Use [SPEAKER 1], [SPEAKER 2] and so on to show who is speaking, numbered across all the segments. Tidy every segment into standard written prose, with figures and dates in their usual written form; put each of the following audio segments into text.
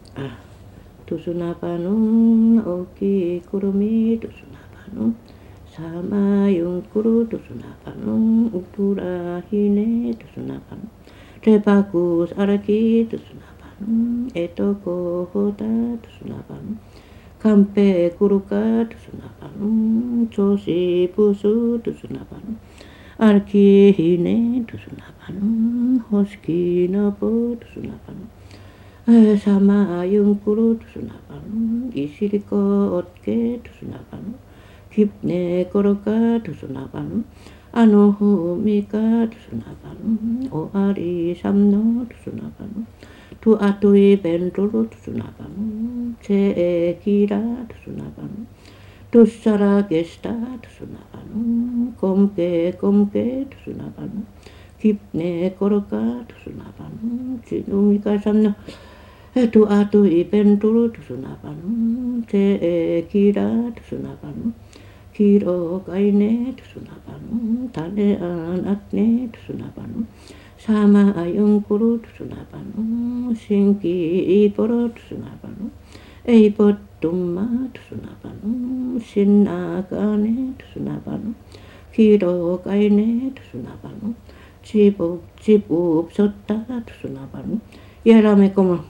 [SPEAKER 1] Tusunapanum oki kurumi tusunapanum sama yungkuru tusunapanum utura hine tusunapanum repakus araki tusunapanum etoko hota tusunapanum kampe kuruka tusunapanum choshi pusu tusunapanum arki hine tusunapanum hoski nopo tusunapanum sama yungkuru tusunapanum isiriko otke tusunapanum kipne koroka tusunapanum anuhumika tusunapanum oari samno tusunapanum tu atui benturu tusunapanum ce kira tusunapanum tussara gesta tusunapanum komke tusunapanum kipne koroka tusunapanum cinumika samno tu atui benturu tusunapanum ce kira tusunapanum kiro kaine tusunapanum tane anakne tusunapanum sama ayungkuru tusunapanum singki iporo tusunapanum eipot tumma tusunapanum sinakane tusunapanum kiro kaine tusunapanum cipup sotta tusunapanum yarame como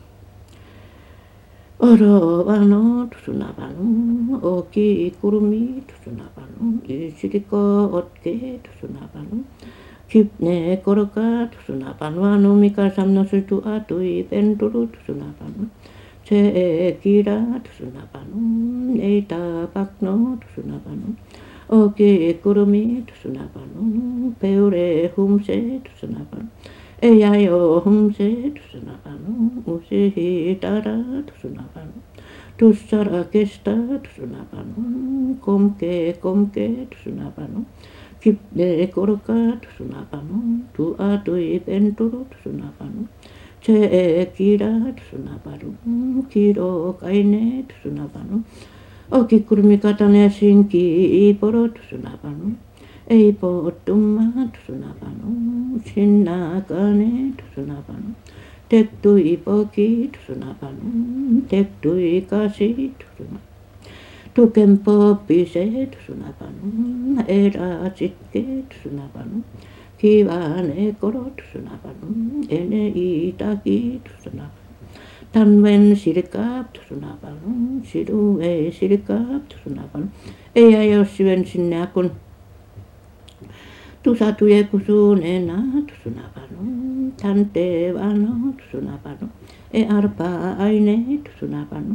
[SPEAKER 1] oro vano tusunapanum oki kurumi tusunapanum isiriko otke tusunapanum kipne koroka tusunapanum anumika samno sutu atui benturu tusunapanum ce kira tusunapanum eita pakno tusunapanum oki kurumi tusunapanum peure humse tusunapanum eyayo humse tusunapanum usihi tara tusunapanum tussara kesta tusunapanum komke tusunapanum kipne koroka tusunapanum tu atui benturu tusunapanum ce kira tusunapanum kiro kaine tusunapanum oki kurumi katane sinki iporo tusunapanum eipo tumma tusunapanum sinnakane tusunapanum tektui poki tusunapanum tektui kasi tusunapanum tukempo pise tusunapanum era sikke tusunapanum kivane koro tusunapanum ene itaki tusunapanum tanwen sirikap tusunapanum siruwe sirikap tusunapanum eya yosiwen sinnakun tusatuye kusunena tusunapanum tante vano tusunapanum arpa aine tusunapanum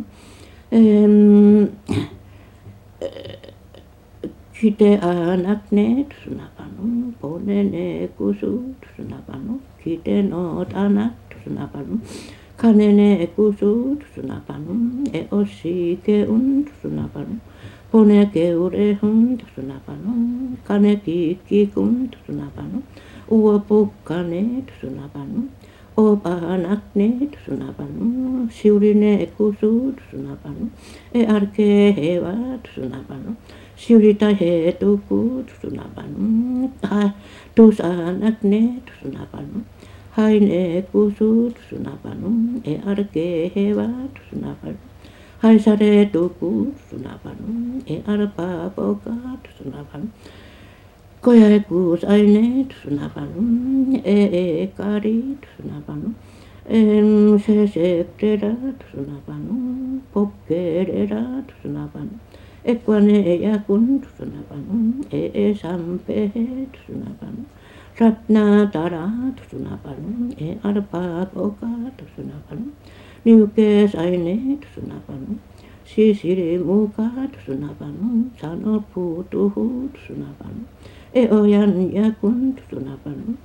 [SPEAKER 1] kite anakne tusunapanum ponene kusu tusunapanum kite not anak tusunapanum kanene kusu tusunapanum osi keun tusunapanum pone keure hun tusunapanum kane kiki kun tusunapanum uopukkane tusunapanum opa anakne tusunapanum siurine kusu tusunapanum arke hewa tusunapanum siurita he tuku tusunapanum tus anakne tusunapanum haine kusu tusunapanum arke hewa tusunapanum haisare tuku tusunapanum arpa poka tusunapanum koya kus aine tusunapanum kari tusunapanum sesektera tusunapanum pokkerera tusunapanum ekwane yakun tusunapanum sampehe tusunapanum ratna tara tusunapanum arpa poka tusunapanum niukes aine tusunapanum sisiri muka tusunapanum sanopu tuhu tusunapanum oyan yakun tusunapanum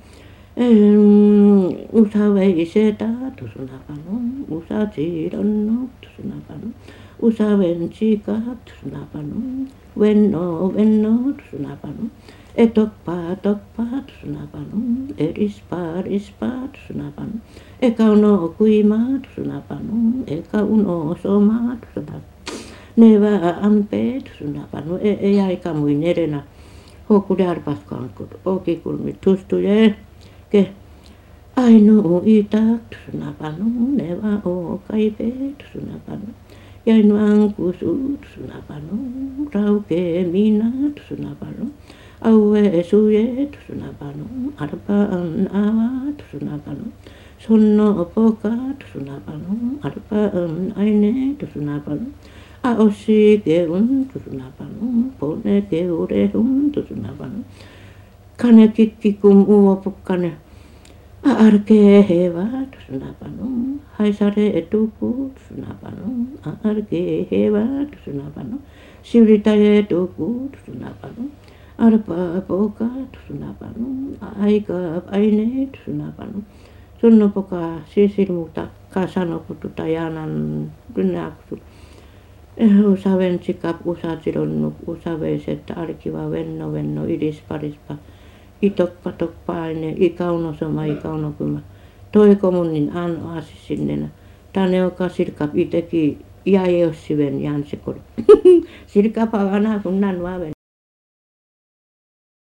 [SPEAKER 1] usawe iseta tusunapanum usatironno tusunapanum usawen chika tusunapanum wenno tusunapanum tokpa tusunapanum rispa tusunapanum kauno kuima tusunapanum kauno soma tusunapanum neva ampe tusunapanum ei kamuinerena hokkude arpaskankut oki kulmi tustuye ke ainu ita tusunapanu neva o kaipe tusunapanu yainu kusu tusunapanu rauke mina tusunapanu aue suye tusunapanu arpaan awa tusunapanu sonno poka tusunapanu arpaan aine tusunapanu aosi keun tusunapanu pone keurehun tusunapanu kane kikkikum uopukkane aarke hewa tusunapanu haisare etuku tusunapanu aarke hewa tusunapanu siuritaye etuku tusunapanu arpa poka tusunapanu aika aine tusunapanu sunno poka sisilmuta kasanokutu tayanan dunaksu usaven sikap usatilonnuk usaveiset arkiva venno idisparispa itokpa tokpaine ikaunosoma ikaunokuma toikomunnin an aasissinnena taneoka sirkap iteki jaeossiven jansikor sirkapa vana kun nan vaven